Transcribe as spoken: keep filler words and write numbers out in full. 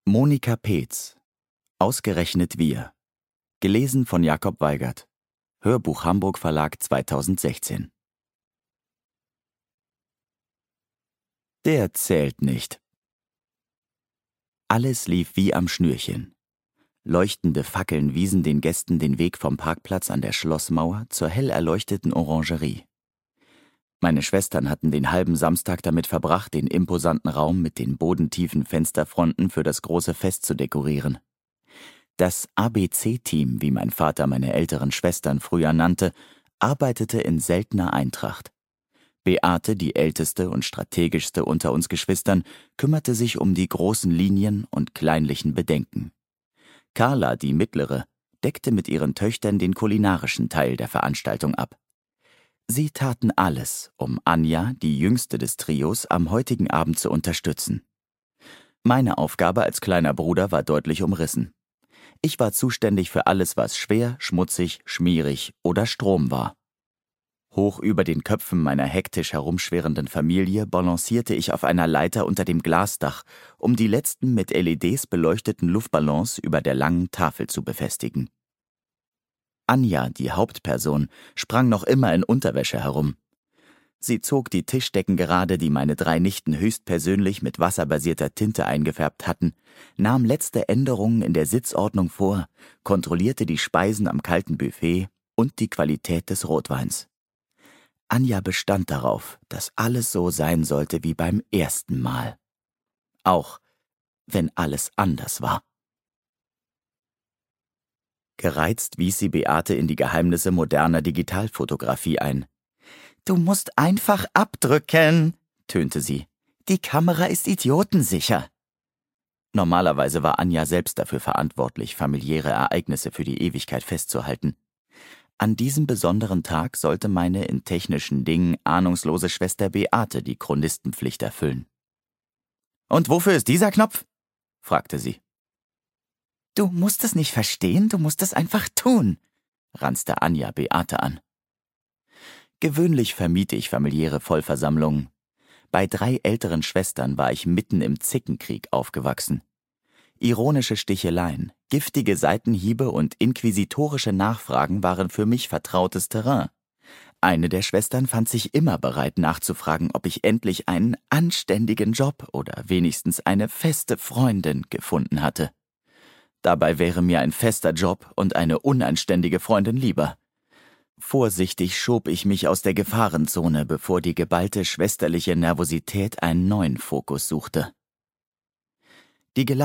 Monika Peetz. Ausgerechnet wir. Gelesen von Jakob Weigert. Hörbuch Hamburg Verlag zweitausendsechzehn. Der zählt nicht. Alles lief wie am Schnürchen. Leuchtende Fackeln wiesen den Gästen den Weg vom Parkplatz an der Schlossmauer zur hell erleuchteten Orangerie. Meine Schwestern hatten den halben Samstag damit verbracht, den imposanten Raum mit den bodentiefen Fensterfronten für das große Fest zu dekorieren. Das A B C-Team, wie mein Vater meine älteren Schwestern früher nannte, arbeitete in seltener Eintracht. Beate, die älteste und strategischste unter uns Geschwistern, kümmerte sich um die großen Linien und kleinlichen Bedenken. Carla, die mittlere, deckte mit ihren Töchtern den kulinarischen Teil der Veranstaltung ab. Sie taten alles, um Anja, die jüngste des Trios, am heutigen Abend zu unterstützen. Meine Aufgabe als kleiner Bruder war deutlich umrissen. Ich war zuständig für alles, was schwer, schmutzig, schmierig oder Strom war. Hoch über den Köpfen meiner hektisch herumschwirrenden Familie balancierte ich auf einer Leiter unter dem Glasdach, um die letzten mit L E Ds beleuchteten Luftballons über der langen Tafel zu befestigen. Anja, die Hauptperson, sprang noch immer in Unterwäsche herum. Sie zog die Tischdecken gerade, die meine drei Nichten höchstpersönlich mit wasserbasierter Tinte eingefärbt hatten, nahm letzte Änderungen in der Sitzordnung vor, kontrollierte die Speisen am kalten Buffet und die Qualität des Rotweins. Anja bestand darauf, dass alles so sein sollte wie beim ersten Mal. Auch wenn alles anders war. Gereizt wies sie Beate in die Geheimnisse moderner Digitalfotografie ein. »Du musst einfach abdrücken«, tönte sie. »Die Kamera ist idiotensicher.« Normalerweise war Anja selbst dafür verantwortlich, familiäre Ereignisse für die Ewigkeit festzuhalten. An diesem besonderen Tag sollte meine in technischen Dingen ahnungslose Schwester Beate die Chronistenpflicht erfüllen. »Und wofür ist dieser Knopf?« fragte sie. »Du musst es nicht verstehen, du musst es einfach tun«, ranzte Anja Beate an. Gewöhnlich vermied ich familiäre Vollversammlungen. Bei drei älteren Schwestern war ich mitten im Zickenkrieg aufgewachsen. Ironische Sticheleien, giftige Seitenhiebe und inquisitorische Nachfragen waren für mich vertrautes Terrain. Eine der Schwestern fand sich immer bereit nachzufragen, ob ich endlich einen anständigen Job oder wenigstens eine feste Freundin gefunden hatte. Dabei wäre mir ein fester Job und eine unanständige Freundin lieber. Vorsichtig schob ich mich aus der Gefahrenzone, bevor die geballte schwesterliche Nervosität einen neuen Fokus suchte. Die